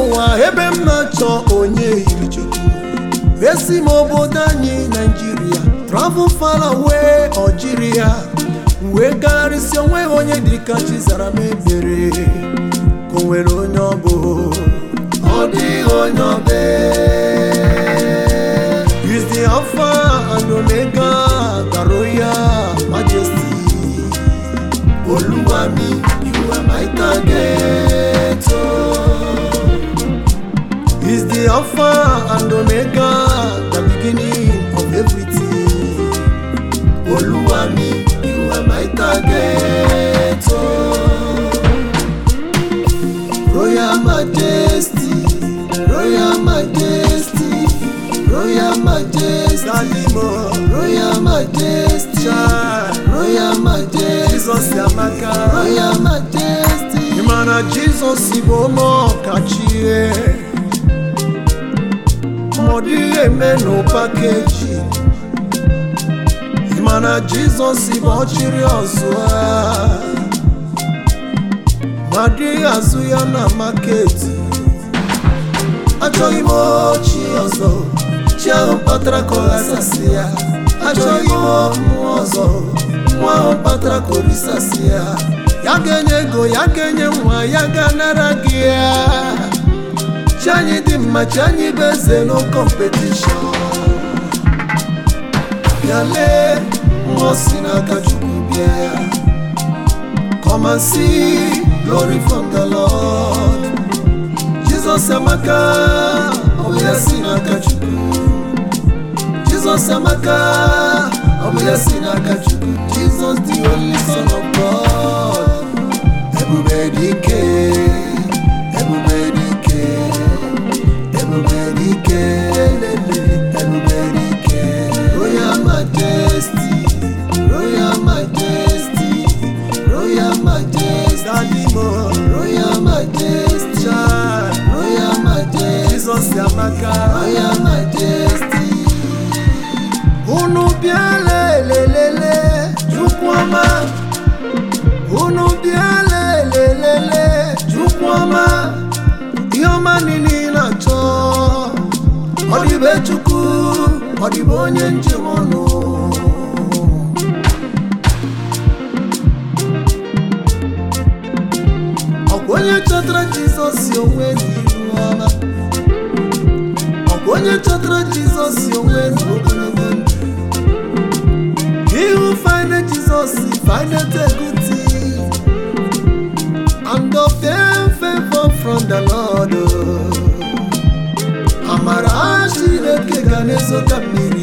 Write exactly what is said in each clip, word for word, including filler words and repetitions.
n'ụwa ebe m na-achọ onye yiri Chukwu. Esi m obodo anyị Nigeria travel far away Algeria, wee garịsịa onwe onye dịka Chizara m ebere ka o nwere onye ọ bụ ọ dịghị onye ọ bụ. He's the Alpha and Omega, the Royal Majesty. Oluwami, you are my target. He's the Alpha and Omega, the beginning of everything. Oluwami, you are my target. Royal Majesty, Royal Majesty, Royal Majesty, Royal Majesty, Royal Majesty, Jesus Yamaka, Royal Majesty. Imana Jesus Ibomo Kachie, Modi Emeno Package. Imana Jesus Ibochiri Ozwa, Madi Azuya na market. Acho imo chi ozo, chia patra kolasasia. Acho imo muozo, mwa patra korisasia. Yagenye go yagenye mwa yaganaragia. Chanyi dimma chanyi beze no competition. Yale mwosina kachukubia. Come and see glory from the Lord. Jesus Amaka, Obuya Sina Kachuku. Jesus Amaka, Obuya Sina Kachuku. Jesus the only Son of God. Everybody care, everybody care, everybody care, everybody care. Royal Majesty, Royal Majesty, Royal Majesty, Royal Majesty, Royal Majesty, Jesus Yamaka, Royal Majesty. Unu biale le le le, Chukwama. Unu biale le le le, Chukwama. Yoma nini na cho, Odibe Chukwu, Odibonye njemono. Onye chọtara Jesus onwe n'iruọma. Onye chọtara Jesus onwe n'ogologo ndụ. He who findeth Jesus findeth a good thing, and obtain favor from the Lord. Amara Chineke ga na-ezoga mmiri.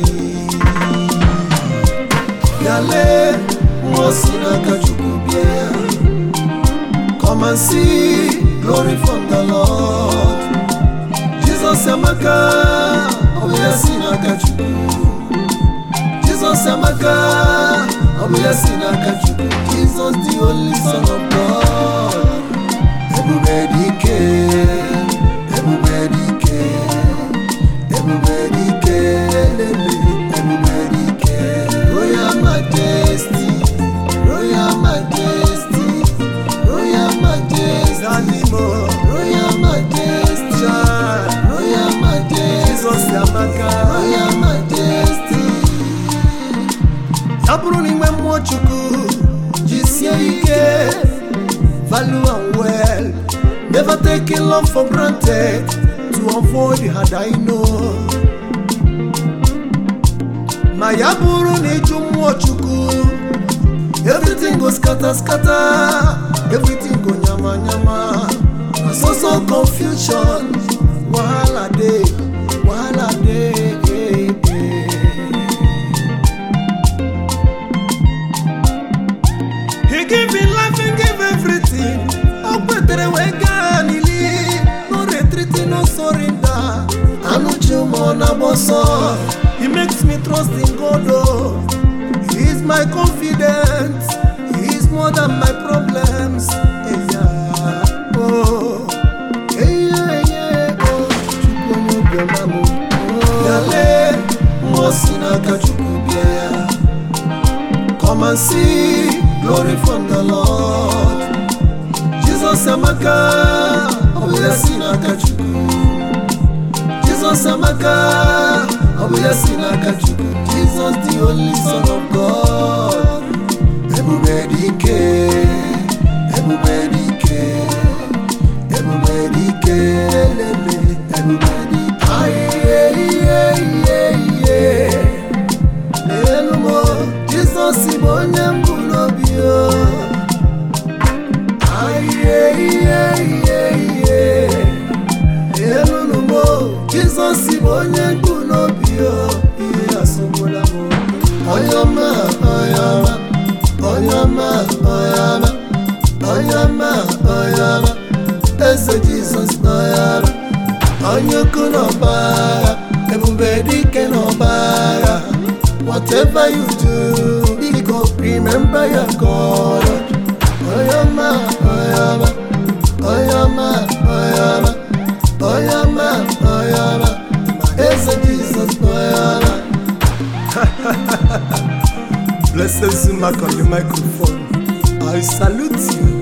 Yale nwosi n'aka Chukwu bịa. Come and see glory from the Lord. Jesus Amaka, Obuya Sina Kachuku. Jesus Amaka, Obuya Sina Kachuku. Jesus the only Son of God. Everybody care, everybody care, everybody care, everybody care. Royal Majesty, Royal Majesty, Royal Majesty, Royal Majesty, Royal Majesty, Jesus Yamaka, Royal Majesty. Yaburu ni mwe Chukwu, jisie ike, value and well. Never taking love for granted to avoid the hard I know. Ma yaburu ni jumu Chukwu. Everything goes scatter, scatter. Everything go nyama, nyama. So, so confusion. Wahala day, wahala day. He give me life and give everything. Oh, better way ganili. No retreat, no surrender. Anuchumo na boso. He makes me trust in God. Oh. He is my confidence. He is more than my problems. Hey, yeah. Oh, hey, yeah, yeah. Oh, Chukwuno Biamamu. Yale, Mosina Kachukubia. Come and see glory from the Lord. Jesus Amaka, Obuya Sina Kachuku. Jesus amaka, Obuya sinaka Chukwu, Jesus the only Son of God. Ebube dike, ebube dike, ebube dike, lele, ebube dike. Aye, aye, aye, elumo, Jesus ibonye mbulobio. Aye, aye, aye, elumo, Jesus ibonye mbulobio. Iyasungula mo, oyama, oyama. Oyama, oyama, oyama, oyama, ese Jesus oyama, onyoko no bara, ebube dike no bara. Whatever you do, you go remember your God. Oyama, oyama, oyama, oyama, oyama, oyama, ese Jesus oyama. Blessed Zumak on the microphone. I salute you.